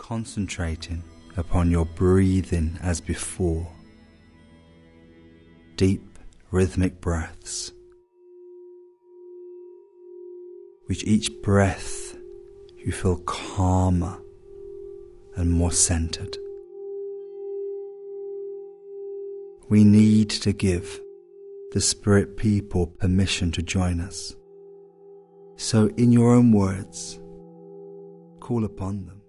concentrating upon your breathing as before. Deep rhythmic breaths. With each breath you feel calmer and more centered. We need to give the spirit people permission to join us. So in your own words, call upon them.